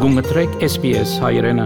Գումտրեք SPS հայրենը։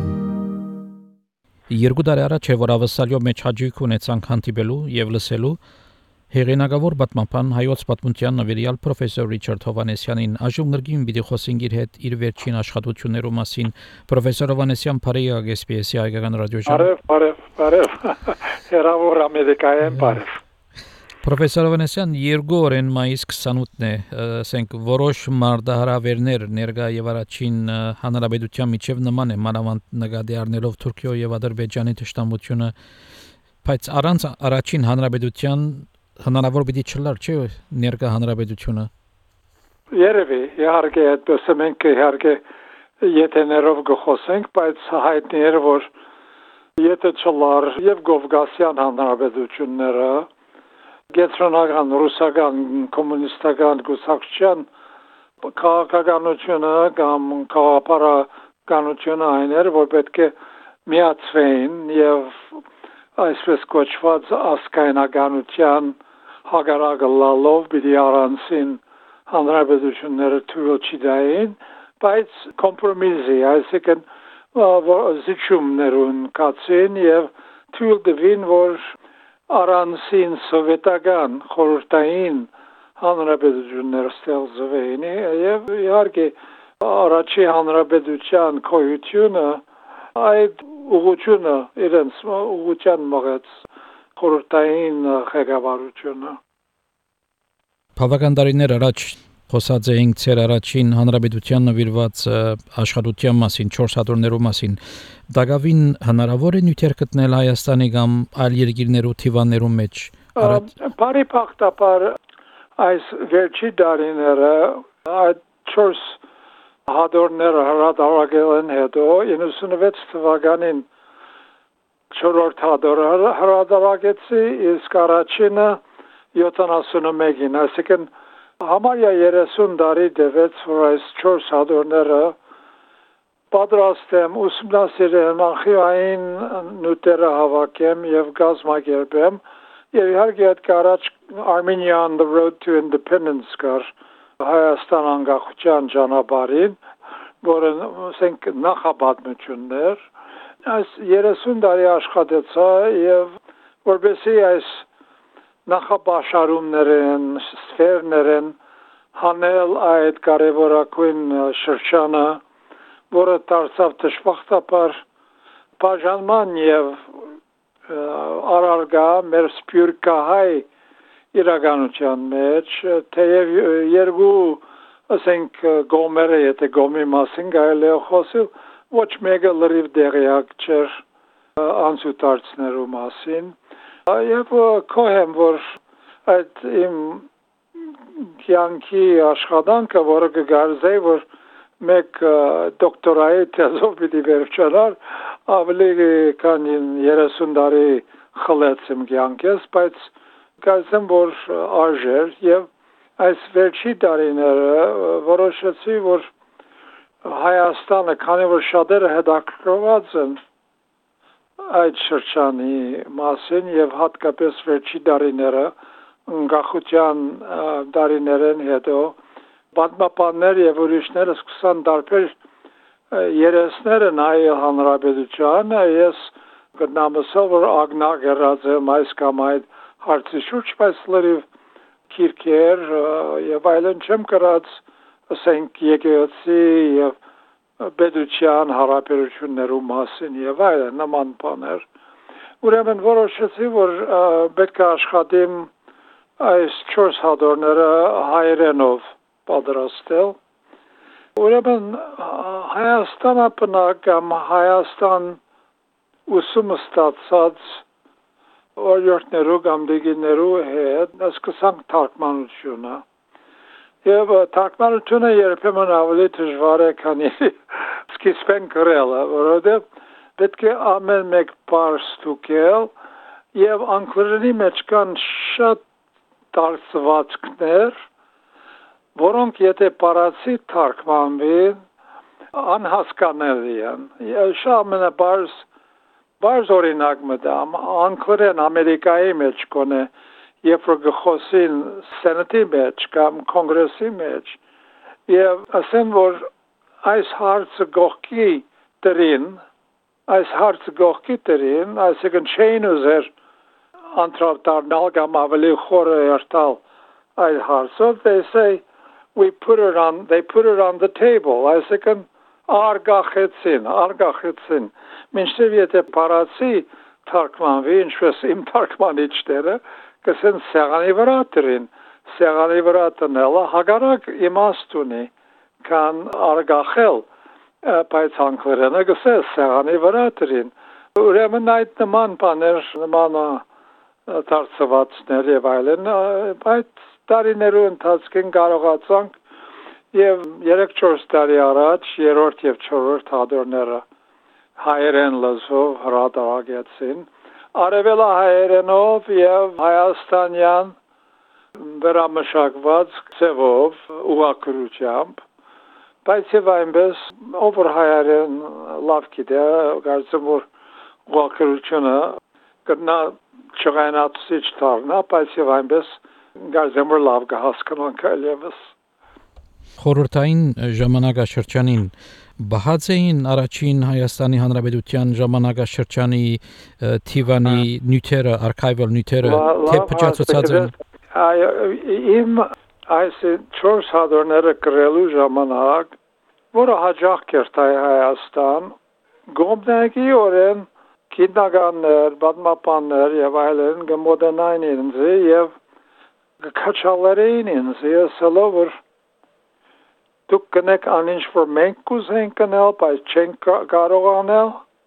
Երկու տարի առաջ որ ավսալյո մեջ հաջիկ ունեցանք հանդիպելու եւ լսելու հեղինակավոր պատմապան հայոց պատմության նվիրյալ պրոֆեսոր Ռիչարդ Հովանեսյանին այժմ նրգին պիտի խոսենք իր վերջին աշխատություններու մասին պրոֆեսոր Հովանեսյան բարեյակ SPS-ի հայկական ռադիոժամ Բարև Հերավոր Ամերիկայեն բարև Պրոֆեսոր Հովանեսյան երկու օրեն մայիս 28-ն է ասենք որոշ մարտահրավերներ ներկա եւ առաջին հանրապետության միջև նման է մանավանդ նկատի առնելով Թուրքիո եւ Ադրբեջանի ճշտամությունը բայց առանց առաջին հանրապետության հնարավոր պիտի չլար չէ ներկա հանրապետությունը Երևի իհարկե այդպես մենք իհարկե եթե ներով գխոսենք բայց հայտնի է որ եթե չլար եւ Կովկասյան հանրապետությունները Գետրոնական ռուսական կոմունիստական գուսակցության քաղաքականությունը կամ քաղաքապարականությունը այն էր որ պետք է միացվեն եւ այսպես կոչված ասկայնականության հագարակը լալով պիտի առանցին հանրապետությունները թույլ չդային բայց կոմպրոմիսի այսինքն զիջումներուն կացին եւ թույլ տվին որ Արանսին սովետական խորհրդային հանրապետություններ ստեղծվեն եւ իհարկե առաջի հանրապետության կոյությունը այդ ուղղությունը իրենց ուղղության մղեց խորհրդային ղեկավարությունը Բավական տարիներ առաջ խոսած էինք ծեր առաջին հանրապետության նվիրված աշխատության մասին 4 հատորներու մասին Դագավին հնարավոր է նյութեր գտնել Հայաստանի կամ այլ երկիրներու թիվաններու մեջ Բարի փախտապար այս վերջի տարիները այդ 4 հատորները հրատարակելն հետո 96 թվականին 4-րդ հատորը հրատարակեցի իսկ առաջինը 71-ին այսինքն Համարյա 30 տարի դեպեց որ այս 4 հատորները պատրաստեմ ուսումնասիրեմ արխիվային նյութերը հավաքեմ եւ գազմագերբեմ եւ իհարկե այդ կարաչ Armenia on the Road to Independence կար Հայաստան անկախության ճանապարհին որը ասենք նախապատմություններ այս 30 տարի աշխատեցա եւ որովհետեւ այս նախապաշարումներն սֆերներն հանել այդ կարևորագույն շրջանը որը դարձավ դժբախտաբար բաժանման եւ առարգա մեր սփյուռքահայ իրականության մեջ թեև երկու ասենք գոմերը եթե գոմի մասին գայել է խոսել ոչ մեկը լրիվ դեղյակ չէր անցուդարձներու մասին Եվ կոհեմ, որ այդ իմ կյանքի աշխատանքը, որը կգարզեի, որ մեկ դոկտորայի թեզով պիտի վերջանար, ավելի կան 30 տարի խլեց իմ կյանքես, բայց կարծեմ, որ արժեր և այս վերջի տարիները որոշեցի, որ Հայաստանը, քանի որ շատերը հետաքրքրված են այդ շրջանի մասին եւ հատկապես վերջի տարիները անկախության տարիներն հետո պատմապաններ եւ ուրիշները սկսան դարբեր երեսները նայել հանրապետության ես գտնամսել որ ագնակ երած եմ այս կամ այդ հարցի շուրջ բայց լրիվ քիրքեր եւ այլն չեմ կրած ասենք եկեղեցի եւ Բեդուչյան հարաբերություններու մասին եւ այլն նման բաներ ուրեմն որոշեցի որ պետք է աշխատեմ այս 4 հատորները հայերենով պատրաստել ուրեմն Հայաստանը բնակ կամ Հայաստան ուսումը ստացած օրիորդներու կամ դիգիներու հետ սկսանք թարգմանությունը Եվ թարգմանությունը երբեմն ավելի դժվար է, քանի սկիզբեն գրելը, որովհետև պետք է ամեն մեկ բառ ստուգել եւ անգլերենի մեջ կան շատ դարձվածքներ, որոնք եթե բառացի թարգմանվին, անհասկանալի են։ Շատ ամենաբարձ օրինակ մտամ, անգլերեն Ամերիկայի մեջ կոնե Երբ որ գխոսին սենատի մեջ կամ կոնգրեսի մեջ եւ ասեմ որ այս հարցը գողքի դրին, այսինքն չէին ուզեր անտրավ դառնալ կամ ավելի խորը երթալ այդ հարցով, they say they put it on the table, այսինքն արգախեցին, մինչև եթե parացի թարգմանվի, ինչպես իմ թարգմանիչները, կսեն սեղանի վրա դրին, սեղանի վրա տնելը հագարակ իմաստ ունի, կան արգախել, բայց անգլերենը գսե սեղանի վրա դրին, ուրեմն այդ նման բաներ, նման դարձվածներ եւ այլն, բայց տարիներու ընթացքին կարողացանք եւ 3-4 տարի առաջ երրորդ եւ չորրորդ հադորները հայերեն լեզվով հրատարակեցին, արևելահայերենով եւ հայաստանյան վերամշակված ձևով ուղղագրությամբ, բայց եւ այնպես ով հայերեն լավ գիտե, կարծեմ որ ուղղագրությունը կնա չղայնացիչ դառնա, բայց եւ այնպես կարծեմ որ լավ կհասկանան կայլևս։ Խորհրդային ժամանակաշրջանին բահած էին առաջին Հայաստանի Հանրապետության ժամանակաշրջանի թիվանի նյութերը, արխիվալ նյութերը, թե փչացած են։ Իմ այս 4 հադորները գրելու ժամանակ, որը հաջող կերտայ Հայաստան, գոմնակի օրեն գիտնականներ, պատմաբաններ եւ այլն գմոդենային ինձ եւ կքաչալերին ինձ ասելով որ դուք կնեք անինչ որ մենք կուզենք կնել, բայց չենք կարող անել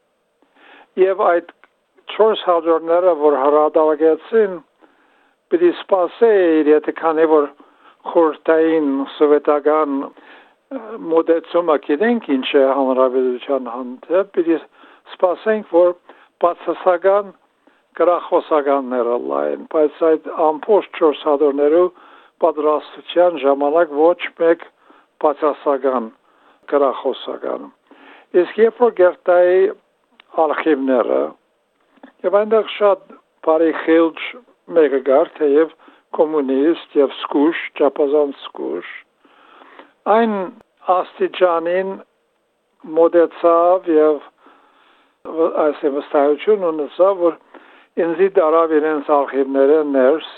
եւ այդ 4 հազարները որ հրադադագեցին պիտի սպասեիր եթե քանի որ խորհրդային սովետական մոդեցումը գիտենք ինչ է հանրապետության հանդեպ պիտի սպասենք որ բացասական գրախոսականները լայն բայց այդ ամբողջ 4 հազարներու պատրաստության ժամանակ ոչ մեկ բացասական գրախոսական իսկ երբ որ գերտայի արխիվները եւ այնտեղ շատ բարի խիլջ մեկը գար թեև կոմունիստ եւ սկուշ ճապազանց սկուշ այն աստիճանին մոդեցավ եւ այս վստահություն ունեցավ որ ինձի դարավ իրենց արխիվները ներս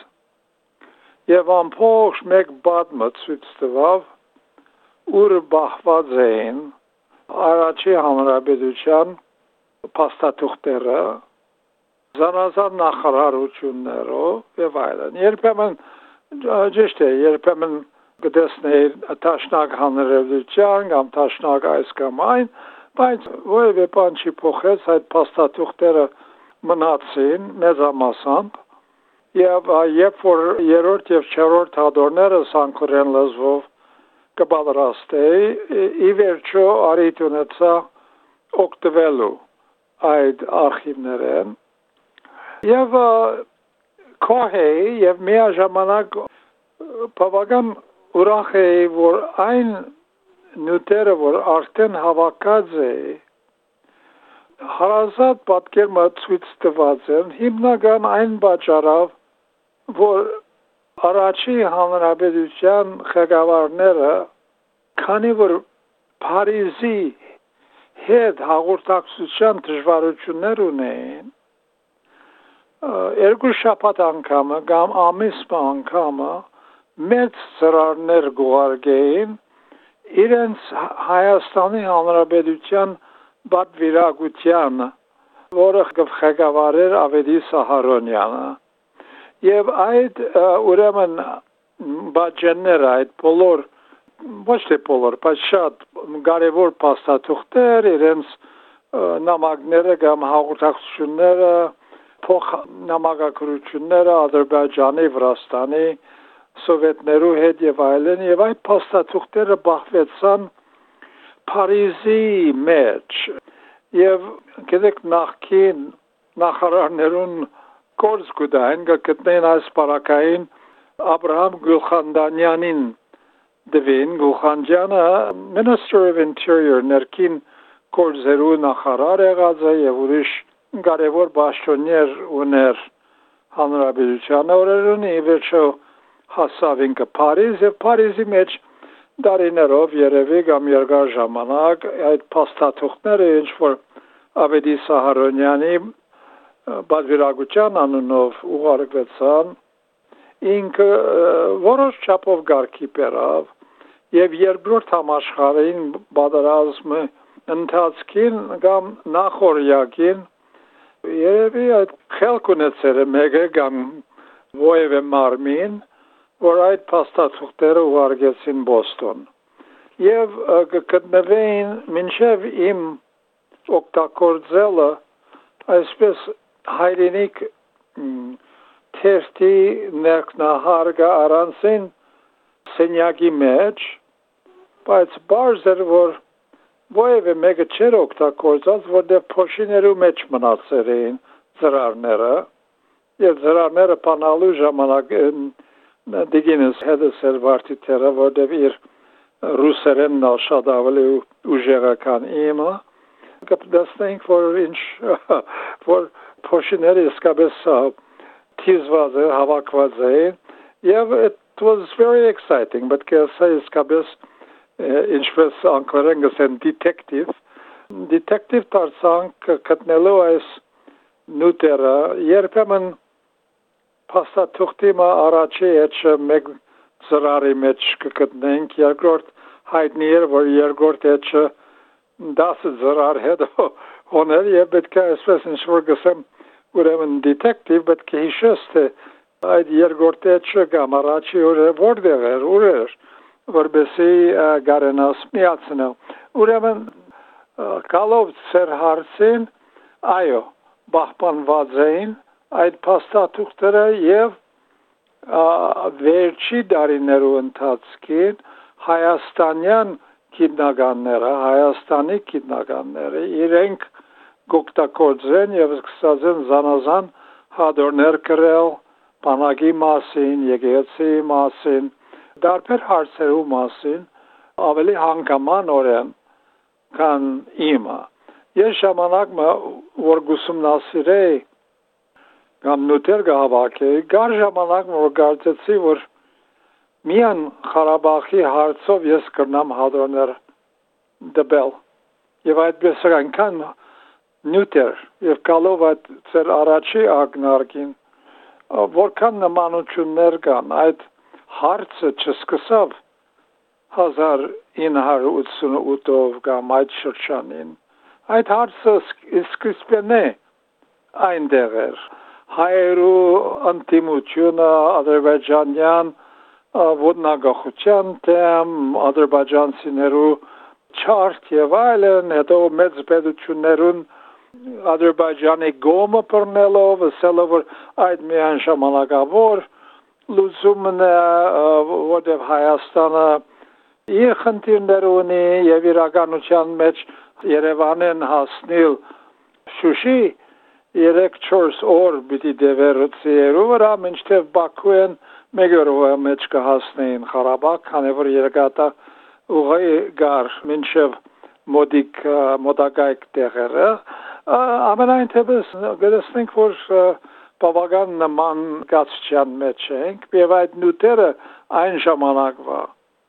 եւ ամբողջ մեկ բադմը ցույց տվավ ուր բախված էին առաջի հանրապետության փաստաթուղթերը զանազան նախարարություններով եւ այլն երբեմն ճիշտ է երբեմն գտեսներ տաշնակ հանրապետության կամ տաշնակ այս կամ այն բայց որևէ բան չի փոխեց այդ փաստաթուղթերը մնացին մեծամասամբ եւ երբ որ երրորդ եւ չորրորդ հադորները սանկուրեն լեզվով կբادرաստեի ի վերջո արիտ ունեցա օգտվելու այդ արխիվներեն եւ քոհեի եւ միաժամանակ բավական ուրախ էի որ այն նյութերը որ արդեն հավաքած է հարազատ պատկերմը ցույց տված են հիմնական այն պատճառով որ առաջի հանրապետության ղեկավարները քանի որ Փարիզի հետ հաղորդակցության դժվարություններ ունեն երկու շաբաթ անգամը կամ ամիսը անգամը մեծ ծրարներ գուղարկեին իրենց Հայաստանի Հանրապետության պատվիրակության որը ղեկավարեր Ավետիս Սահարոնյանը եւ այդ ուրեմն բաժաններ այդ բոլոր ոչ թե բոլոր բայց շատ կարևոր փաստաթուղթեր իրենց նամակները կամ հաղորդակցությունները փոխ նամակագրությունները Ադրբեջանի Վրաստանի սովետներու հետ եւ այլն եւ այդ փաստաթուղթերը բախվեցան Փարիզի մեջ եւ գիտեք նախքին նախարարներուն կորս գուտային գտնեն այս պարակային Աբրահամ Գուլխանդանյանին դվին Գուլխանդյանը Minister of Interior ներքին կորզերու նախարար եղած է եւ ուրիշ կարևոր պաշտոններ ուներ հանրապետության օրերուն ի վերջո հասավ ինքը Փարիզ եւ Փարիզի մեջ դարիներով երևի կամ երկար ժամանակ այդ փաստաթուղթները ինչ որ Ավետի Սահարոնյանի բادرագության անունով ուղարկվեցան ինքը որոշ չափով գարկի բերավ եւ երկրորդ համաշխարհային պատերազմը ընթացքին կամ նախորյակին երևի այդ խելք ունեցել մեկը կամ որևէ մարմին որ այդ փաստաթուղթերը ուղարկեցին Բոստոն եւ գտնվեին մինչեւ իմ օգտագործելը այսպես հայրենիք թերթի ներքնահարգը առանցին սենյակի մեջ բայց բարձ էր որ որևէ մեկը չէր օգտագործած որտեղ փոշիներու մեջ մնացել էին ծրարները եւ ծրարները բանալու ժամանակ դիգինս հետսեր վարտիթերը որտեղ իր ռուսերենն շատ ավելի ուժեղական իմը կպտեսնենք որ ինչ որ փոշիները իսկապես թիզված հավաքված էին եւ it was very exciting but կեսա իսկապես ինչպես անգլերեն գսեն detective դարձանք գտնելու այս նուտերը երբեմն փաստաթուղթի առաջի հետ մեկ ծրարի մեջ կգտնենք երկրորդ հայտնի էր որ երկրորդ հետ 10 ծրար հետո հոներ եւ պետք է այսպես ինչ-որ գսեմ ուրեմն detective պետք է հիշես թե այդ երկրորդ հետ կամ առաջի օրը որտեղ էր ուր էր որբեսի գարենաս միացնել ուրեմն կալով ծեր հարցին այո բախպանված էին այդ փաստաթուղթերը եւ վերջի դարիներու ընթացքին հայաստանյան Հայաստանի գիտնականները իրենք գոկտակորձեն եւ սկսածեն զանազան հադորներ կրել բանակի մասին, եկեղեցի մասին, դարբեր հարցերու մասին ավելի հանգամանորեն քան իմը։ Ես ժամանակ որ գուսումնասիրեի կամ նուտեր գահավաքեի, գար ժամանակ որ գարցեցի որ միան Ղարաբաղի հարցով ես կրնամ հադրոներ դբել եւ այդպես այնքան նյութեր եւ կալով այդ ծեր առաջի ակնարկին որքան նմանություններ կան այդ հարցը չսկսավ 1988-ով կամ այդ շրջանին այդ հարցը սկսվեն է այնտեղ էր հայերու անտիմությունը ադրբեջանյան ոտնագախության թեմ ադրբեջանցիներու չարտ եւ այլն հետո մեծ պետություններուն Ադրբեջանի գոմը բռնելով ասելով որ այդ միան ժամանակավոր լուծումն է որտեղ Հայաստանը իր խնդիրներ ունի եւ իրականության մեջ Երևանեն հասնել Շուշի 3-4 օր պիտի դևերուցիերու վրա մինչդեռ Բաքուեն մեկ օրվա մեջ կհասնեին Ղարաբաղ քանի որ երկաթա ուղի գար մինչև մոտակայք տեղերը ամենայն թեպս գտեսնենք որ բավական նման գացության մեջ ենք եւ այդ նյութերը այն ժամանակվա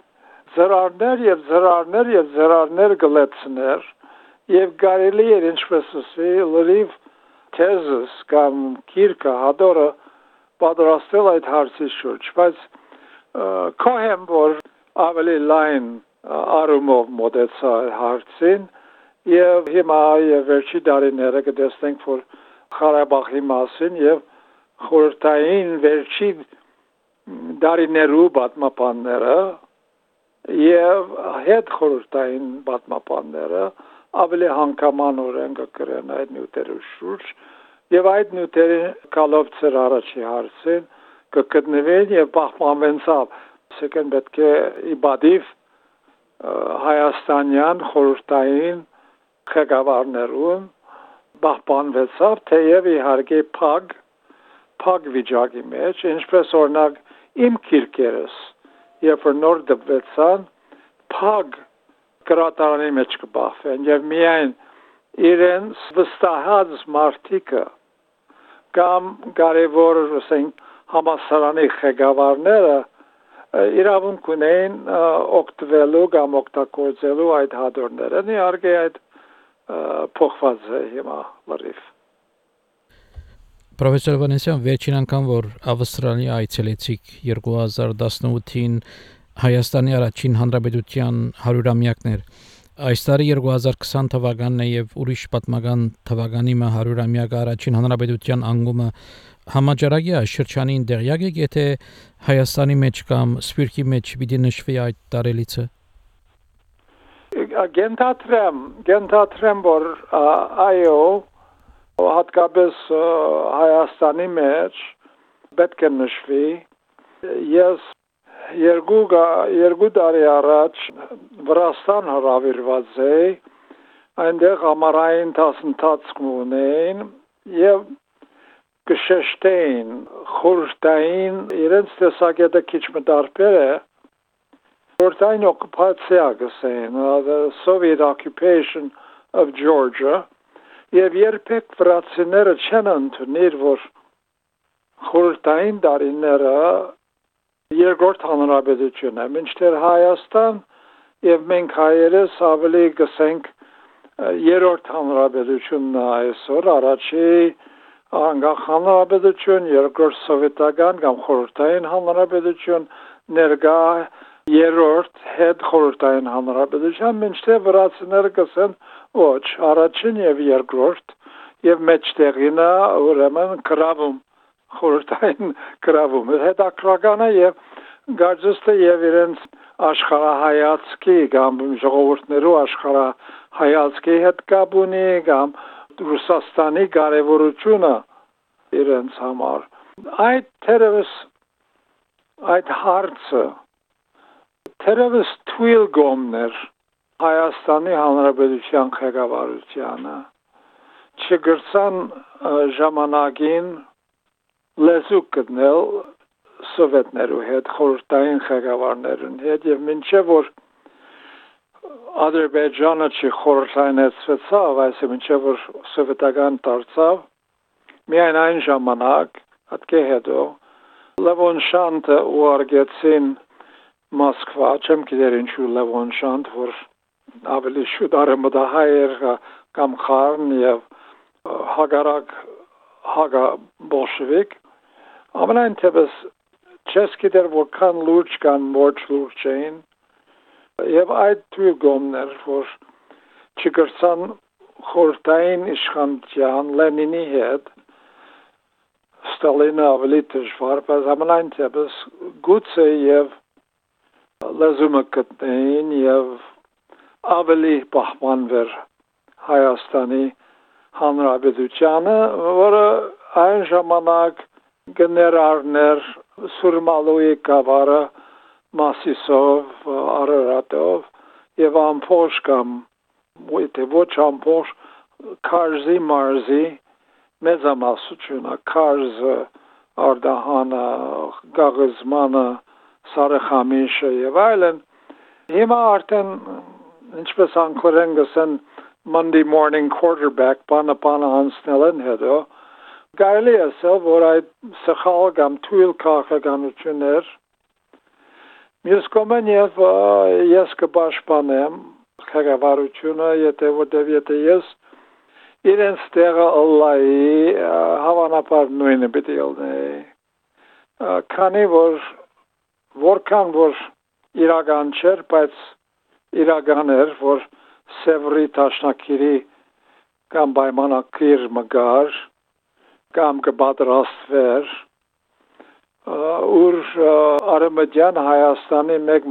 ծրարներ գլեցներ եւ կարելի էր ինչպես ասել լրիվ թեզս կամ քիրկա հադորը պատրաստել այդ հարցի շուրջ բայց կողեմ որ ավելի լայն արումով մոտեցա հարցին եւ հիմա վերջի դարիները կտեսնենք որ Ղարաբաղի մասին եւ խորհրդային վերջի դարիներու պատմապանները եւ հետ խորհրդային պատմապանները ավելի հանգամանորեն կգրեն այդ նյութերի շուրջ եւ այդ նյութերի կալով ծեր առաջի հարցին կգտնվեն եւ պահպանվենցավ սեկեն պետք է իբադիվ հայաստանյան խորհրդային ղեկավարներուն պահպանվեցավ թեև իհարկե փակ վիճակի մեջ ինչպես օրինակ իմ քիրքերս երբ որ նոր դպվեցան փակ գրատարանի մեջ կբախվեն եւ միայն իրենց վստահած մարդիկը կամ կարևոր ասենք համասարանի ղեկավարները իրավունք ունեն օգտվելու կամ օգտագործելու այդ հադորներն, իհարկե այդ փոխված է հիմա լրիվ։ Պրոֆեսոր Վանեսյան, վերջին անգամ, որ Ավստրալիա այցելեցիք 2018-ին Հայաստանի առաջին հանրապետության 100-ամյակներ, այս տարի 2020 թվականն է եւ ուրիշ պատմական թվականի 100-ամյակը առաջին հանրապետության անկումը համաճարակի այս շրջանին դեղյակ եք, եթե Հայաստանի մեջ կամ Սփյուռքի մեջ պիտի նշվի այդ տարելիցը։ Գենթատրեմ, որ այո, հատկապես Հայաստանի մեջ պետք է նշվի։ Ես երկու տարի առաջ Վրաստան հրավիրված էի, այնտեղ ամառային դասընթաց ունեին եւ կշեշտեին խորհրդային իրենց տեսակետը քիչ մտարբեր է խորհրդային օկուպացիա գսեն, the Soviet occupation of Georgia, եւ երբեք վրացիները չեն ընդունել, որ խորհրդային տարիները երկրորդ հանրապետություն է, մինչդեռ Հայաստան եւ մենք հայերս ավելի գսենք երրորդ հանրապետությունն է այսօր, առաջի անկախ հանրապետություն, երկրորդ սովետական կամ խորհրդային հանրապետություն, ներկա երրորդ հետ խորհրդային հանրապետություն, մինչդեռ վրացիները գսեն ոչ, առաջին եւ երկրորդ եւ մեջտեղինը ուրեմն գրավում խորհրդային գրավում հետաքրքրական է եւ գարզուստը եւ իրենց աշխարհայացքի կամ ժողովուրդներու աշխարհայացքի հետ կապ ունի կամ Ռուսաստանի կարևորությունը իրենց համար այդ թերևս այդ հարցը թերևս թույլ գոմներ Հայաստանի Հանրապետության ղեկավարությանը չգրցան ժամանակին լեզու գտնել սովետներու հետ, խորհրդային ղեկավարներուն հետ եւ մինչեւ որ Ադրբեջանը չխորհրդայնացվեցավ, այսինքն մինչեւ որ սովետական դարձավ, միայն այն ժամանակ, հատկե հետո Լևոն Շանտը ուղարկեցին Մոսկվա, չեմ գիտեր ինչու Լևոն Շանտ, որ ավելի շուտ արմատահայեր կամ խառն եւ հագարակ հագա բոլշևիկ ամենայն թեպս չես գիտեր որքան լուրջ կան ոչ լուրջ էին եւ այդ թույլ գոմներ որ չգրցան խորհրդային իշխանության Լենինի հետ Ստալինը ավելի դժվար բայց ամենայն թեպս գուցե եւ լեզումը գտնեին եւ ավելի պահպանվեր Հայաստանի Հանրապետությանը, որը այն ժամանակ գներարներ Սուրմալոյի գավառը Մասիսով, Արարատով եւ ամփոշ կամ ոչ ամփոշ Քարզի մարզի մեծամասնությունը Քարզը, Արդահանը, Գաղզմանը, Սարախամիշը եւ այլն հիմա արդեն ինչպես անգլերեն գսեն Monday morning quarterback բանը անցնելն հետո գայլի ասել որ այդ սխալ կամ թույլ քաղաքականություններ մյուս կողմեն եւ ես կպաշտպանեմ ղեկավարությունը եթե ես իրենց տեղը ըլլայի հավանաբար նույնը պիտի ելնեի քանի որքան որ իրական չէր բայց իրական էր որ Սևրի տաշնակիրի կամ պայմանագիր մգար կամ կպատրաստվեր ուր արևմտյան Հայաստանի մեծ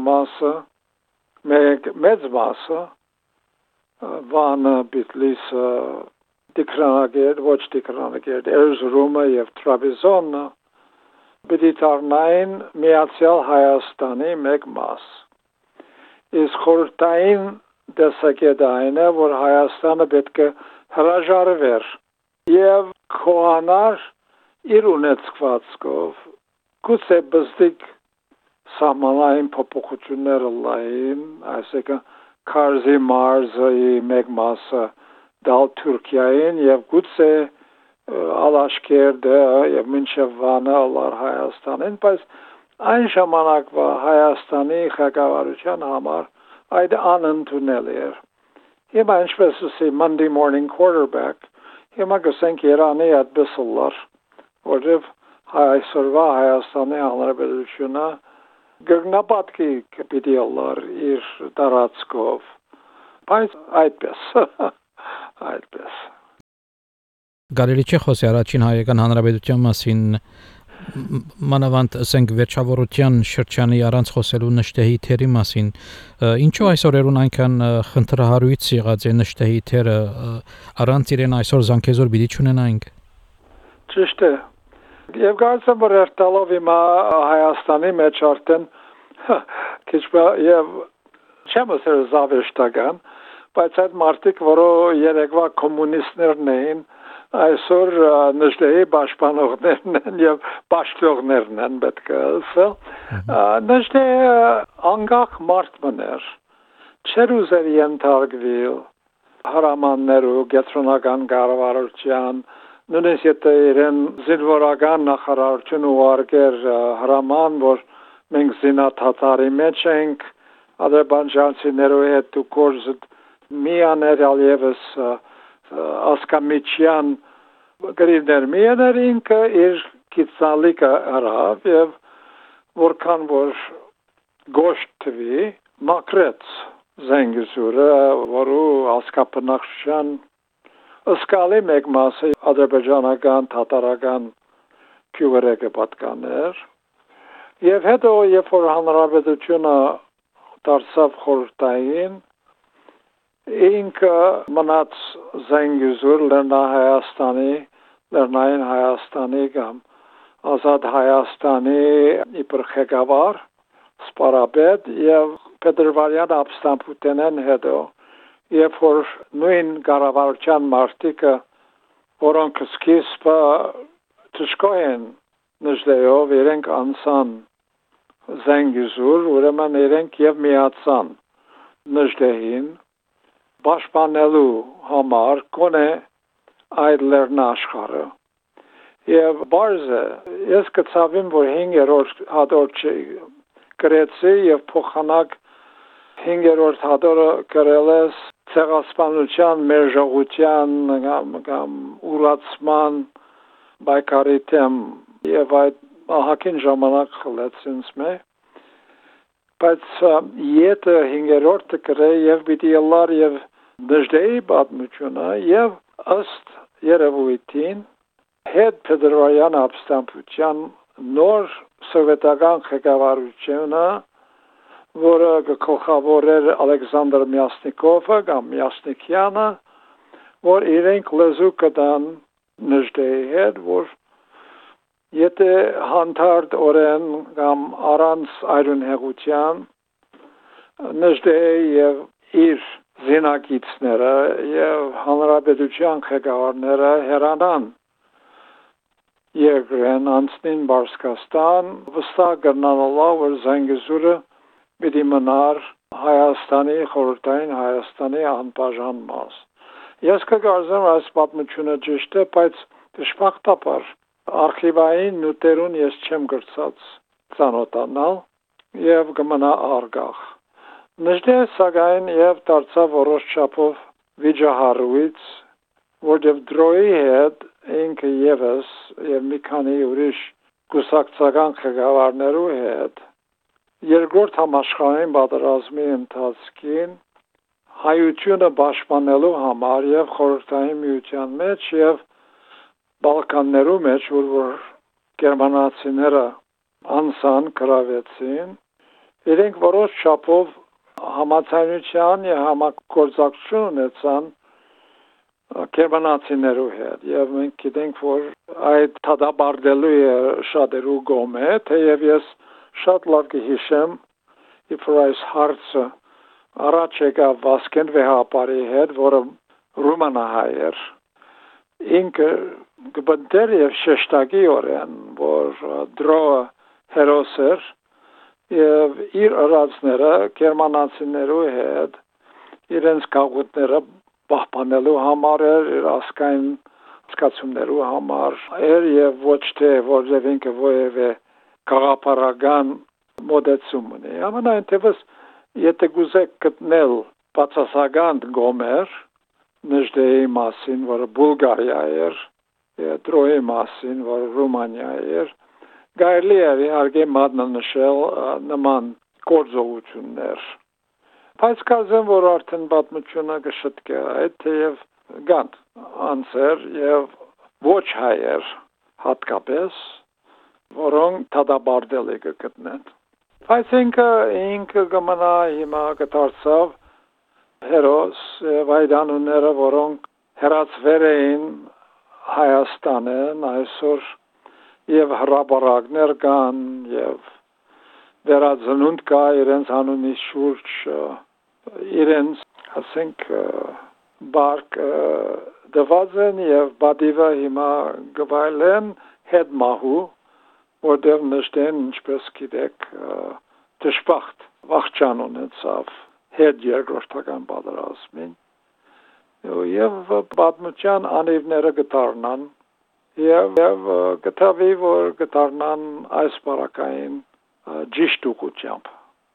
մասը Վանը, Բիտլիսը, Տիգրանագերտ, ոչ Տիգրանագերտ, Էրզրումը եւ Տրաբզոնը պիտի դառնային Միացյալ Հայաստանի մեկ մաս իսկ խորհրդային դեսակետը այն է, որ Հայաստանը պետք է հրաժարվեր եւ քոանար իր ունեցվածքով գուցե բզդիկ սահմանային փոփոխություններ լային, այսինքն Քարզի մարզի մեկ մասը դալ Թուրքիային եւ գուցե Ալաշկերտը եւ մինչեւ Վանը լար Հայաստանին, բայց Այն ժամանակվա Հայաստանի ղեկավարության համար այդ անընդունել էր։ Հիմա ինչպես ասի Monday morning quarterback, հիմա գսենք Իրանի այդպես լար, որով այսօրվա Հայաստանի Հանրապետությունը գտնապատկի պիտի լար իր տարածքով, բայց այդպես, այդպես։ Գարելի չէ խոսի առաջին հայկական հանրապետության մասին մանավանդ ասենք վերջավորության շրջանի առանց խոսելու նշտեհի թերի մասին ինչու այսօր երուն այնքան խնդրահարույց եղած է նշտեհի թերը առանց իրեն այսօր զանգեզոր պիտի չունենայինք ճիշտ է եւ կարծեմ որ երթալով հիմա Հայաստանի մեջ արդեն քիչ եւ չեմ ասել զավեշտական բայց այդ մարդիկ որը երեկվա կոմունիստներն էին այսօր նժդեի պաշտպանողներն են եւ պաշտողներն են պետք է ասել նժդե անգախ մարդ մներ չեր ուզեր ենթարկվել հրամաններու գետրոնական կառավարության նույնիսկ եթե իրեն զինվորական նախարարություն ուղարկեր հրաման որ մենք զինաթաթարի մեջ ենք ադրբեջանցիներու հետ ու կորզը միաներ ալիևս ասկամիչյան գրիվներ միաներ ինքը իր կիցալիկը արավ եւ որքան որ գոշտ թվի մակրեց զենգզուրը որու ասկապնակշան ասկալի մեկ մասը ադրբեջանական թաթարական քյուղերեկը պատկաներ եւ հետո երբ որ հանրապետությունը դարձավ խորհրդային ինքը մնաց զենգյուզուր լեռնային Հայաստանի կամ ազատ Հայաստանի իբր ղեկավար սպարապետ եւ Պետրվարյան ապստամբութենեն հետո երբ որ նույն կառավարության մարդիկը որոնք սկիզբը ճշկոեն նժդեով իրենք անցան զենգյուզուր ուրեմն իրենք եւ միացան նժդեին պաշտպանելու համար կոնե այդ լեռնաշխարհը եւ բարձը ես կցավեմ որ 5-րդ հատոր գրեցի եւ փոխանակ 5-րդ հատորը գրել ես ցեղասպանության մերժողության կամ ուրացման բայկարի թեմ եւ այդ ահագին ժամանակ խլեց ինձ մե բայց եթե 5-րդը գրե եւ պիտի լար եւ դժդեի պատմությունը եւ ըստ երևույթին հետ Պետրոյան ապստամբության նոր սովետական ղեկավարությունը որը գլխավորեր Ալեքսանդր Մյասնիկովը կամ Մյասնիկյանը որ իրենք լեզու կտան նժդեի հետ որ եթե հանդարտ օրեն կամ առանց այրունհեղության նժդեի եւ իր զինակիցները եւ հանրապետության ղեկավարները հերանան երկրեն անցնին Բարսկաստան վստահ գտնանալով որ Զանգեզուրը պիտի մնար Հայաստանի խորհրդային Հայաստանի անբաժան մաս ես կգարձեմ այս պատմությունը ճիշտ է բայց դժբախտաբար արխիվային նյութերուն ես չեմ գրծած ծանոթանալ եւ կմնա արգախ նժդե սակայն եւ դարձավ որոշ չափով վիճահարույց որտեղ դրոյի հետ ինքը եւս եւ մի քանի ուրիշ կուսակցական ղեկավարներու հետ երկրորդ համաշխարհային պատերազմի ընթացքին հայությունը պաշտպանելու համար եւ խորհրդային միության մեջ եւ Բալկաններու մեջ որ գերմանացիները անցան գրավեցին իրենք որոշ չափով համացանության եւ համագործակցություն ունեցան գերմանացիներու հետ եւ մենք գիտենք որ այդ թադաբարդելու է շատերու գոմե թեև ես շատ լավ կհիշեմ if այս հարցը առաջ եկավ Վասկեն Վեհապարի հետ որը ռումանահայ էր ինքը գբնդեր եւ շեշտակի օրեն որ դրոը հերոսեր եւ իր արածները գերմանացիներու հետ իրենց գաղութները պահպանելու համար իր ասկային սկացումներու համար եւ ոչ թե որովհետեւ ինքը ովևէ գաղափարական մոդեցում ունի։ Ամենայն թևս եթե գուզեք գտնել բացասական գոմեր նժդեի մասին, որը Բուլղարիա էր, Տրոյի մասին, որը Ռումանիա էր, գայելի է իհարկե մատնանշել նման գործողություններ։ Բայց կարծեմ, որ արդեն պատմությունը կշտկե այդ թեև գանդ անձեր եւ ոչ հայեր հատկապես, որոնք դադարել է գտնեն։ Բայց ինքը կմնա հիմա կդարձավ հերոս եւ այդ անունները, որոնք հերացվել էին Հայաստանեն այսօր եւ հրապարակներ կան եւ վերածնունդ կա իրենց անունի շուրջ իրենց ասենք բարկ դվազեն եւ բադիվա հիմա գվայլեն հետ մահու որտեղ նշտեն ինչպես գիտեք դժբախտ վախճան ունեցավ հետ երկրորդական պատերազմին եւ պատմության անիվները գտարնան եւ գտավի որ գտարնան այս բարակային ճիշտ ուղղությամբ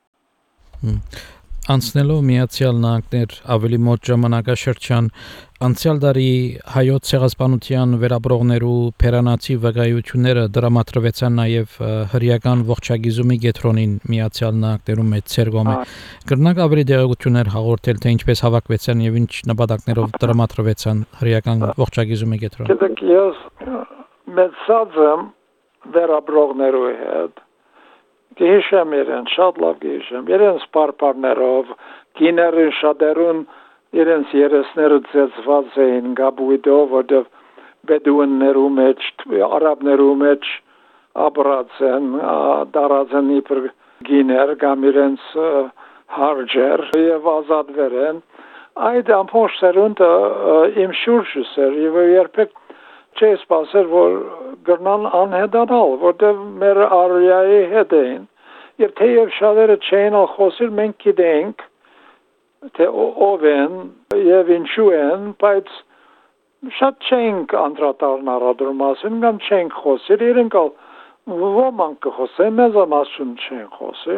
Անցնելով Միացյալ Նահանգներ ավելի մոտ ժամանակաշրջան անցյալ տարի հայոց ցեղասպանության վերաբրողներու փերանացի վկայությունները դրամատրվեցան նաև հրեական ողջագիզումի գետրոնին Միացյալ Նահանգներում մեծ ցերգոմը կրնակ ավելի դեղեցություններ հաղորդել թե ինչպես հավաքվեցան եւ ինչ նպատակներով դրամատրվեցան հրեական ողջագիզումի գետրոնը Գիտեք ես մեծած եմ վերաբրողներու հետ Գիշեմ իրեն, շատ լավ գիշեմ, իրենց պարպարներով, գիներին շատերուն, իրենց երեսները ձեծված էին գաբույդով, որտև բեդուիններու մեջ, արաբներու մեջ ապրած են, դարած են իպր գիներ, կամ իրենց հարջեր և ազատվեր են, այդ ամփոչ սերունդը իմ շուրջս էր, և երբեք չի սպասեր, որ գրնան անհետանալ, որտև մեր արյայի հետ էին, և թեև շատերը չէին խոսիր, մենք գիտենք, թե ով են և ինչու են, բայց շատ չենք անդրադառնալ մասին, կամ չենք խոսիր, իրենք ոմանք կխոսեն, մեծամասն չենք խոսիր,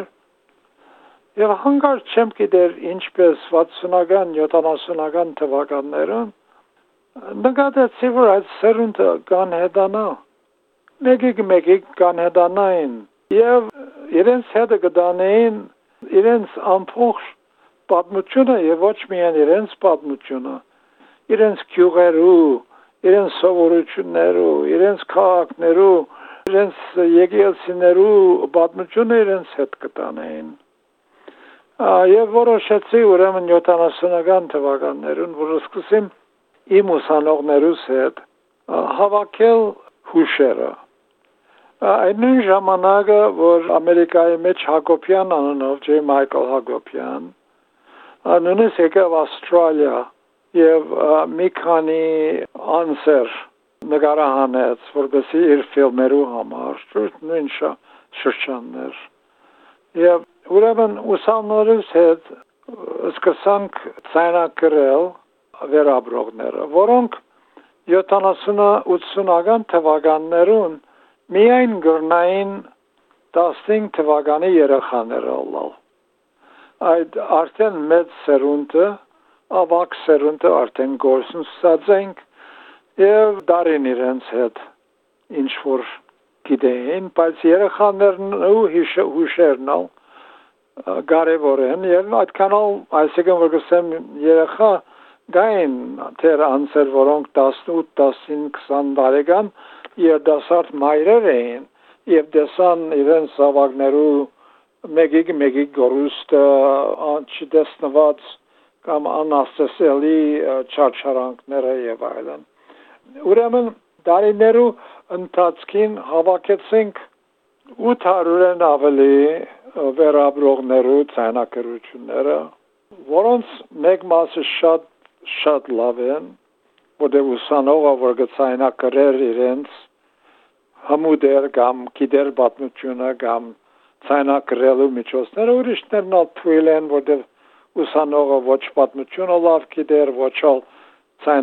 և հանկարծ չեմ գիտեր ինչպես 60-ական, 70-ական թվականներում, նկատեցի, որ այդ սերունդը կանհետանա, մեկիկ կանհետանային և իրենց հետը կդանեին իրենց ամփոխ պատմությունը և ոչ միայն իրենց պատմությունը, իրենց գյուղերու, իրենց սովորություններու, իրենց քաղաքներու, իրենց եկեղեցիներու պատմությունը իրենց հետ կտանեին։ Եվ որոշեցի ուրեմն 70-ական թվականներուն, որ սկսեմ իմ ուսանողներուս հետ հավաքել հուշերը։ Այդ նույն ժամանակը, որ Ամերիկայի մեջ Հակոբյան անունով, J. Michael Հակոբյան, նույնիսկ եկավ Ավստրալիա և մի քանի անձեր նկարահանեց, որպեսզի իր ֆիլմերու համար, նույն շրջաններ։ Եվ ուրեմն ուսանողներուս հետ սկսանք ձայնագրել վերաբրողները, որոնք 70-80-ական թվականներուն միայն գրնային 15 թվականի երեխաներ ալալ։ Այդ արդեն մեծ սերունդը, ավակ սերունդը արդեն գործունեացած ենք և դարին իրենց հետ ինչ-որ գիտեին, բայց երեխաներն ու հուշերն ալ կարևոր են և այդքանալ, այսինքն որ կսեմ երեխա գային թեր անձեր, որոնք 18, 15, 20 տարեկան երդասարդ մայրեր էին և դեսան իրենց զավակներու մեկիկ գորուստը չտեսնված կամ անաստեսելի չարչարանքները և այլն։ Ուրեմն տարիներու ընթացքին հավաքեցինք 800-ն ավելի վերաբրողներու ձայնագրությունները, որոնց մեկ մասը շատ լավ են, որտեղ ուսանողը, որ գցայնակրեր իրենց հմուդեր կամ գիտեր պատմությունը կամ ցայնակրելու միջոցները, ուրիշներն ալ թույլ են, որտեղ ուսանողը ոչ պատմությունը լավ գիտեր, ոչ ալ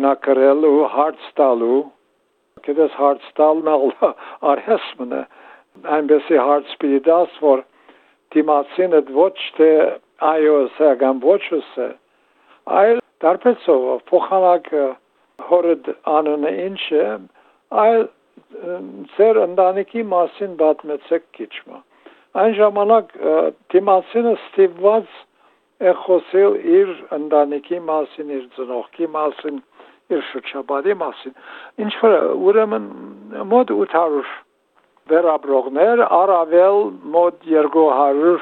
ցայնակրելու հարց տալու, գիտես հարց տալն ալ արհեսմն է, այնպեսի հարց պիտի դաս, որ դիմացինը ոչ թե այո ասե, կամ ոչ ասե, այլ դարբեցով փոխանակ հորդ անունը ինչ է, այլ ձեր ընտանիքի մասին պատմեցեք քիչմա։ Այն ժամանակ դիմացինը ստիպված է խոսել իր ընտանիքի մասին, իր ծնողքի մասին, իր շրջապատի մասին։ Ինչ որ ուրեմն մոտ 800 վերաբրողներ, առավել մոտ 200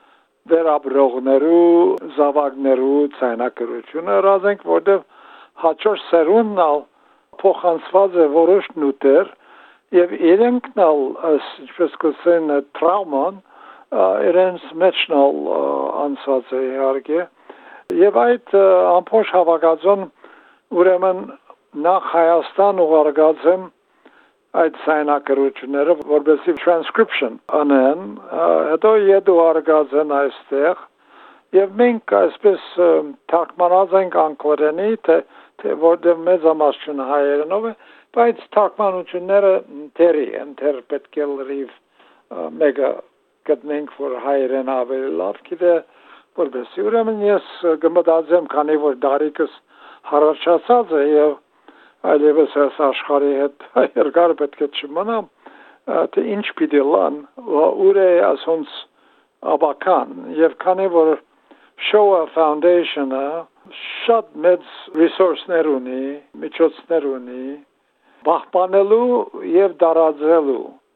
վերաբրողներու, զավակներու ցայնակրությունը ռազենք, որտեղ հաջորդ սերունդն ալ փոխանցված է որոշ նյութեր եւ իրենքն ալ, ինչպես կսեն, տրավման իրենց մեջն ալ անցած է իհարկե եւ այդ ամբողջ հավաքածուն ուրեմն նախ Հայաստան ուղարկած եմ այդ ցայնակրությունները որպեսի transcription անեն, հետո յետո արգած են այստեղ եւ մենք այսպես թարգմանած ենք անգլերենի թե որտեղ մեծամասնությունը հայերենով է, բայց թարգմանությունները դերի են, դեր պետք է լրիվ մեգա գտնենք, որ հայերեն ավելի լավ գիտե, որպեսի ուրեմն ես կմտածեմ, քանի որ դարիքս հարաճացած է եւ այլևս այս աշխարհի հետ երկար պետք է չմնամ, թե ինչ պիտի լան, ուր է ասոնց աբական եւ քանի որ Shoah Foundation-ը շատ մեծ resource-ներ ունի, միջոցներ ունի, պահպանելու եւ տարածելու։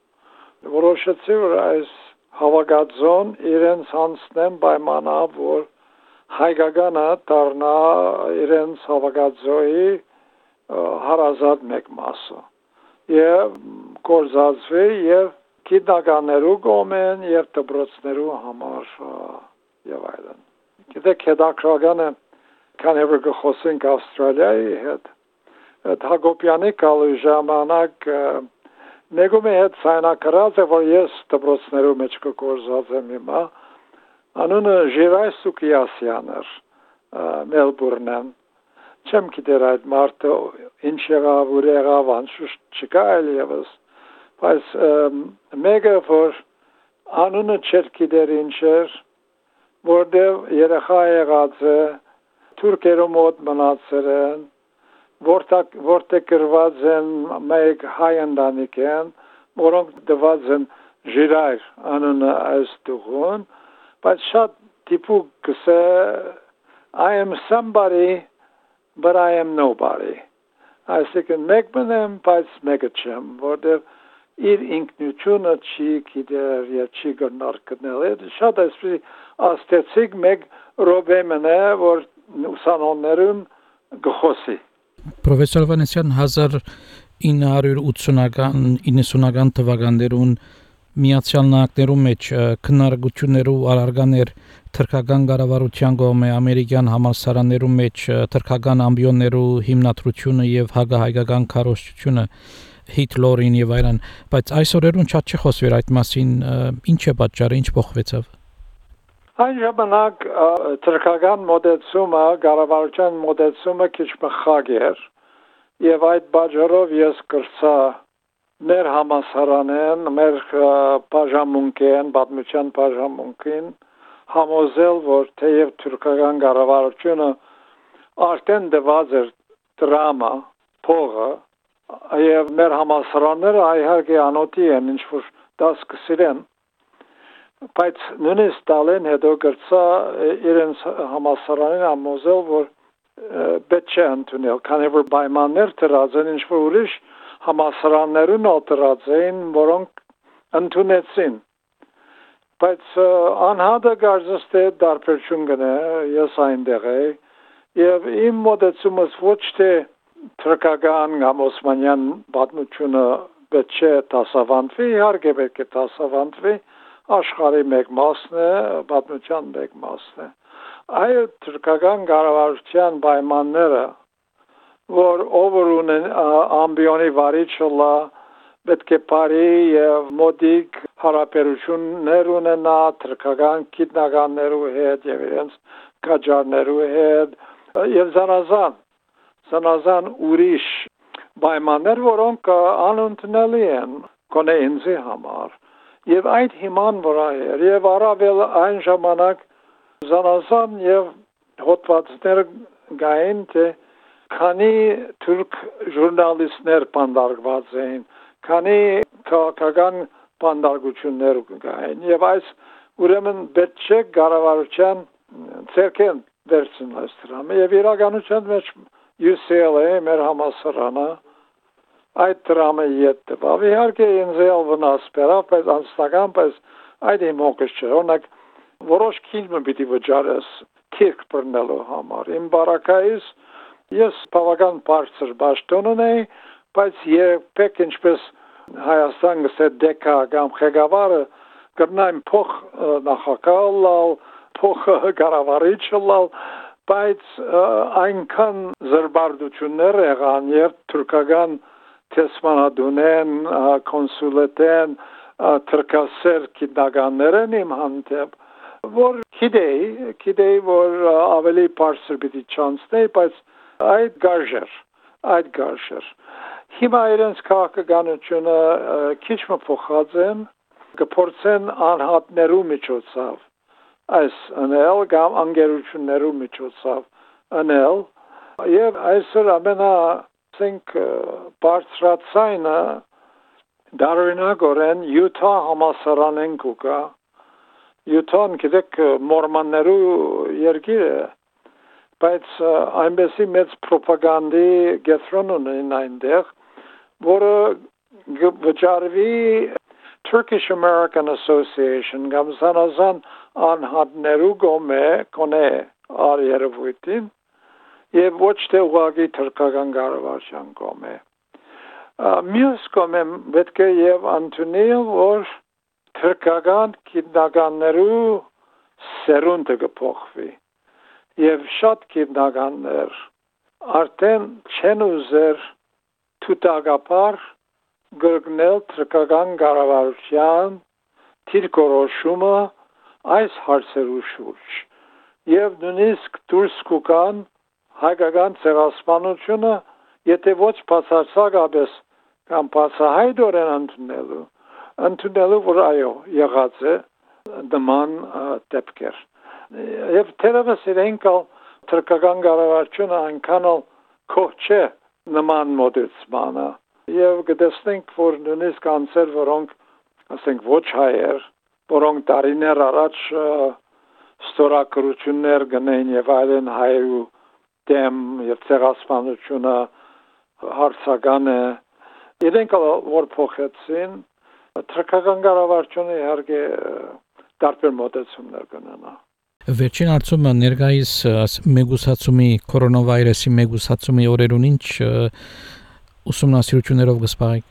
Որոշեցի, որ այս հավաքածուն իրենց հանձնեմ պայմանով, որ հայկականը դառնա իրենց հավաքածուի հարազատ մեկ մասը եւ կորզածվի եւ գիտնականներու կողմեն եւ դպրոցներու համար եւ այլն։ Գիտեք, հետաքրքրական է, քանի որ խոսենք Ավստրալիայի հետ, Հակոբյանի կալու ժամանակ նեգում է հետ ցայնակրած է, որ ես դպրոցներու մեջ կորզած եմ հիմա, անունը Ժիրայ Սուկիասյան էր, Մելբուրնեն, չեմ գիտեր այդ մարդը ինչ եղավ, ուր եղավ, անշուշտ չկա այլ ևս, բայց մեկը, որ անունը չեր գիտեր ինչ էր, որտեղ երեխա եղած է, թուրքերու մոտ մնացել են, որտեղ գրված են մեկ հայ ընտանիք են, որոնք դված են Ժիրայր անունը այս տուղուն, բայց շատ տիպուկ կսե I am somebody, but I am nobody. Այսինքն մեկ մնեմ, բայց մեկը չեմ, որտեղ իր ինքնությունը չի գիտեր եւ չի գնար գնել։ Շատ այսպես աստեցիկ մեկ ռոբե մնա, որ ուսանողներուն գխոսի։ Պրոֆեսոր Վանեսյան 1980-90-ական թվականներուն Միացյալ Նահանգներու մեջ քննարկություններու առարգաներ թրքական կառավարության կողմէ ամերիկյան համալսարաններու մեջ թրքական ամբիոններու հիմնադրությունը եւ հագահայկական քարոզչությունը Հիտլերին եւ այլն, բայց այսօրերուն շատ չի խոսվեր այդ մասին, ինչ է պատճառը, ինչ փոխվեցավ։ Այն ժամանակ թրքական մոդեցումը, կառավարության մոդեցումը քիչ մխագ էր եւ այդ բաժարով ես կրծա մեր համասարանեն, մեր բաժամունքեն, պատմության բաժամունքին համոզել, որ թեև թուրքական կառավարությունը արդեն դված էր դրամա, փողը, եւ մեր համասարանները իհարկե անոտի են, ինչ որ դաս կսիրեն, բայց նույնիսկ տալեն հետո կրծա իրենց համասարանին համոզել, որ պետք չէ ընդունել, քանի որ պայմաններ դրած են, ինչ որ ուրիշ համասարաններուն դրած էին, որոնք ընդունեցին։ Բայց անհատը կարծես թե դարբերություն կնե, ես այնտեղ էի, եւ իմ մոտեցումս ոչ թե թրքական կամ օսմանյան պատմությունը պետք չէ դասավանդվի, իհարկե պետք է դասավանդվի, աշխարհի մեկ մասն է, պատմության մեկ մասն է։ Այլ թուրքական կառավարության պայմանները, որ ով ունեն ամբիոնի վարիչը լա, պետք է բարի եւ մոդիկ հարաբերություններ ունենա թուրքական գիտնականներու հետ եւ իրենց կաջարներու հետ եւ զանազան ուրիշ պայմաններ, որոնք անընդունելի են գոնե ինձի համար։ Եվ այդ հիման վրա էր, եւ առավել այն ժամանակ զանազան եւ հոդվածներ գային, թե քանի թուրք ժուրնալիստներ բանդարգված էին, քանի քաղաքական բանդարգություններ կային, եւ այս ուրեմն պետք չէ կառավարության ցերկեն վերցնել այս դրամը, եւ իրականության մեջ UCLA մեր համալսարանը այդ դրամը յետտվավ, իհարկե ինձ էլ վնաս բերավ, բայց անձնական, բայց այդ իմ հոգս չէ, օրինակ որոշ քիլմը պիտի վճարես քիրք բռնելու համար, իմ բարակայից ես բավական բարձր պաշտոն ունեի, բայց երբեք ինչպես Հայաստան գսե դեկա կամ ղեկավարը կրնային փոխ նախագահ լալ, փոխ կառավարիչ լալ, բայց այնքան զրբարդություններ եղան եւ թուրքական տեսմանադունեն, կոնսուլետեն, թրկասեր գիտնականներն իմ հանդեպ, որ գիտեի, որ ավելի բարձր պիտի չանցնեի, բայց այդ գարժեր։ Հիմա իրենց քաղաքականությունը քիչ մը փոխած են, կփորձեն անհատներու միջոցով այս անել կամ անգերություններու միջոցով անել, եւ այսօր ամենասենք բարձրացայինը դարօրինակ Յուտա համալսարանեն կուկա, Յուտան գիտեք մորմաններու երկիր է, բայց այնպեսի մեծ պրոպագանդի գետրոն ունեն այնտեղ, որը վճարվի Turkish American Association կամ զանազան անհատներու գոնե արերվույթին եւ ոչ թե ուղղակի թուրքական կառավարության կողմէ։ Մյուս կողմէ պետք է եւ ընդունել, որ թուրքական գիտնականներու սերունդը կփոխվի եւ շատ գիտնականներ արդեն չեն ուզեր թութակապար գրգնել թուրքական կառավարության դիրքորոշումը այս հարցերու շուրջ եւ նույնիսկ դուրս կգան հայկական ցեղասպանությունը եթե ոչ բացարձակապես կամ բացահայտորեն ընդունելու որ այո եղած է նման դեպքեր եւ թերևս իրենք թուրքական կառավարությունը այնքան կողջ է նման մոդեցմանը եւ կտեսնենք որ նույնիսկ անձեր որոնք ասենք ոչ հայեր որոնք տարիներ առաջ ստորագրություններ գնային եւ այլն հայերու դեմ եւ ցեղասպանությունը հարցական է իրենք որ փոխեցին թուրքական կառավարությունը իհարկե տարբեր մոտեցումներ կունենա Վերջին հարցումը ներկայիս մեգուսացումի կորոնավիրուսի մեգուսացումի օրերուն ինչ ուսումնասիրություններով կսպարեք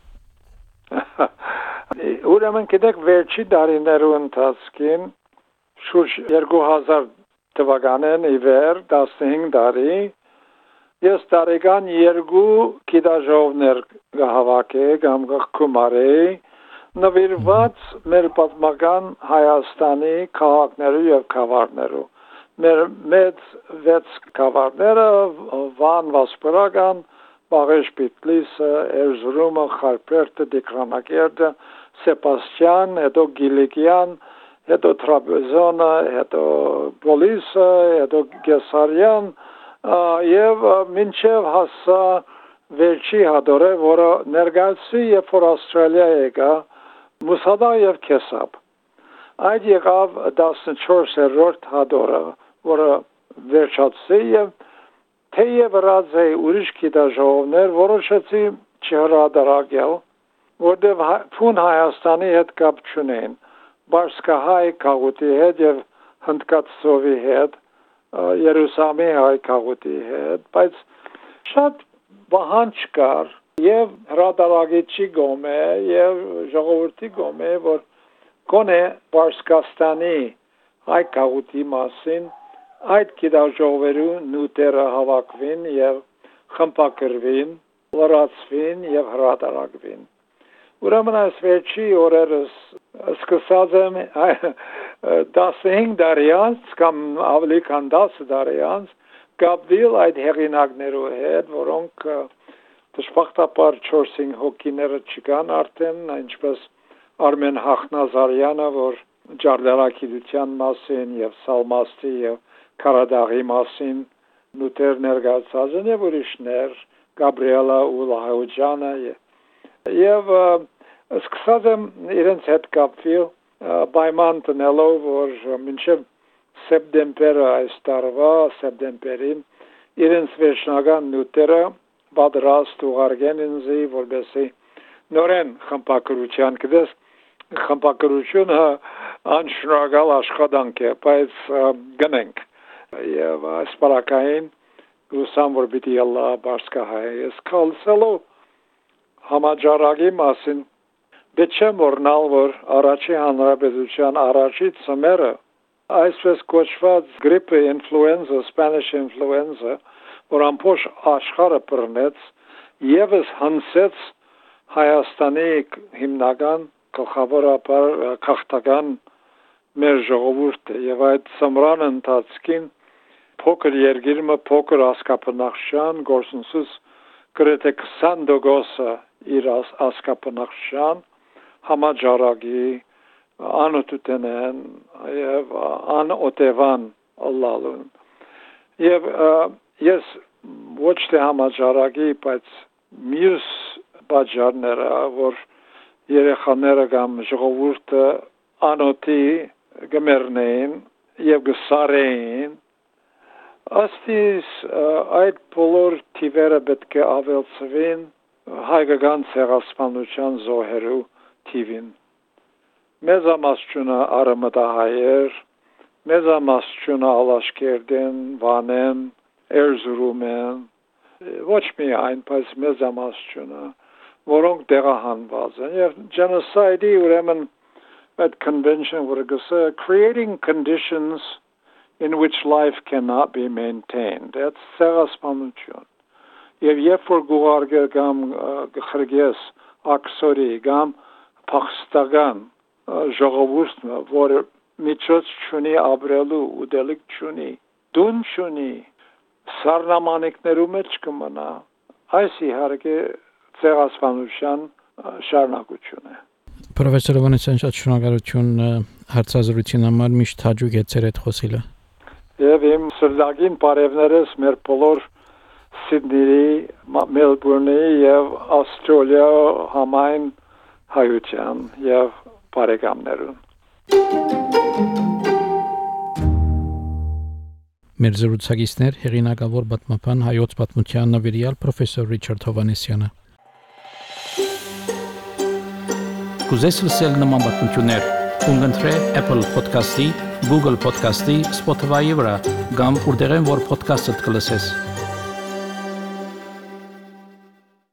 Ուրեմն գիտեք վերջի տարիներու ընթացքին շուրջ 2000 թվականին ի վեր 15 տարի ես տարեկան 2 գիտաժողովներ կհավաքեի կամ կգումարեի նվիրված մեր պատմական Հայաստանի քաղաքներու եւ քաղաքներու մեր մեծ 6 քաղաքները Վան, Վասպուրական, Բաղեշ, Պիտլիսը, Էրզրումը, Խարպերտը, Դիկրանակերտը, Սեբաստիան, հետո Գիլիկյան, հետո Տրապեզոնը, հետո Պոլիսը, հետո Գեսարյան եւ մինչեւ հասա վերջի հադորը, որը ներկայացի եւ որ Ավստրալիա եկա Մուսադա եւ Քեսապ։ Այդ եղավ 14-րդ հադորը, որը վերջացի եւ թեև ռազեի ուրիշ գիտաժողովներ որոշեցի չհրադարակել, որտեղ փուն Հայաստանի հետ կապ չունեն, Բարսկահայ քաղուտի հետ եւ Հնդկացովի հետ, Երուսաղեմի հայ քաղուտի հետ, բայց շատ բանջ կար եւ հրադարակիչի գոմե եւ ժողովրդի գոմե, որ կոնե Բարսկաստանի հայ քաղուտի մասին այդ գիտաժողովերու նյութերը հավաքվին եւ խմբագրվին, լրացվին եւ հրատարակվին։ Ուրեմն այս վերջի օրերս սկսած եմ 15 տարի անց կամ ավելի քան 10 տարի անց կապվել այդ հեղինակներու հետ, որոնք դժբախտաբար 4-5 հոգիները չկան արդեն, ինչպես Արմեն Հախնազարյանը, որ ջարդարակիցության մասին եւ Սալմաստի եւ Կարադաղի մասին նուտեր ներկայացած են եւ ուրիշներ, Գաբրիելա Ուլահոջյանը եւ սկսած եմ իրենց հետ կապվել պայման տնելով, որ մինչև սեպտեմբերը այս տարվա սեպտեմբերին իրենց վերջնական նյութերը պատրաստ ուղարկեն ինձ, որպեսզի նորեն խմբակրության կդես խմբակրությունը անշնորհակալ աշխատանք է, բայց գնենք եւ այս պարակային ուսամ որ պիտի Ալլահ բարսկահայ ես քալսելով համաճարակի մասին դեչեմ որնալ որ առաջի հանրապետության առաջի ծմերը այսպես կոչված գրիպը ինֆլուենզա Spanish influenza որ ամբողջ աշխարհը բռնեց եւս հնցեց Հայաստանի հիմնական գլխավորապես քաղաքական մեր ժողովուրդը եւ այդ ծմրան ընթացքին փոքր երկիրը փոքր ասկապնախշան գործընսուս գրեթե 20% իր ասկապնախշան համաճարակի անօտենեն եւ անօտևան ալլալուն եւ ես ոչ թե համաճարակի բայց մյուս բաժարները որ երեխաները կամ ժողովուրդը անօտի գմերնեն եւ գսարեն աստիս այդ բոլոր թիվերը պետք է ավելցվեն հայկական ցեղասպանության զոհերու թիվին մեծամասնությունը արմատահայեր մեծամասնությունը ալաշկերտեն վանեն Էրզրումեն ոչ միայն բայց մեծամասնությունը որոնք տեղահանված են եւ genocide ուրեմն that convention would say creating conditions in which life cannot be maintained that's ցեղասպանություն եւ երբ որ գուղարկը կամ գխրգես աքսորի կամ փախստական ժողովուրդը որ միջոց չունի ապրելու ուտելիք չունի դուն չունի սառնամանիքներու մեջ կմնա այս իհարկե ցեղասպանության շարունակություն է Պրոֆեսոր Հովհաննիսյան շատ շնորհակալություն հարցազրույցին համար միշտ հաջող է ձեր հետ խոսելը եւ իմ սրտագին բարևներս մեր բոլոր Սիդնեի Մելբուրնի եւ Ավստրալիա համայն հայության եւ բարեկամներուն Մեր զրուցակիցներ հեղինակավոր պատմապան հայոց պատմության նվիրյալ պրոֆեսոր Ռիչարդ Հովհաննիսյանը Կուզես լսել նման պատմություններ կընտրե Apple Podcast-ի, Google Podcast-ի, Spotify-ի վրա կամ որտեղեն որ podcast-ը կլսես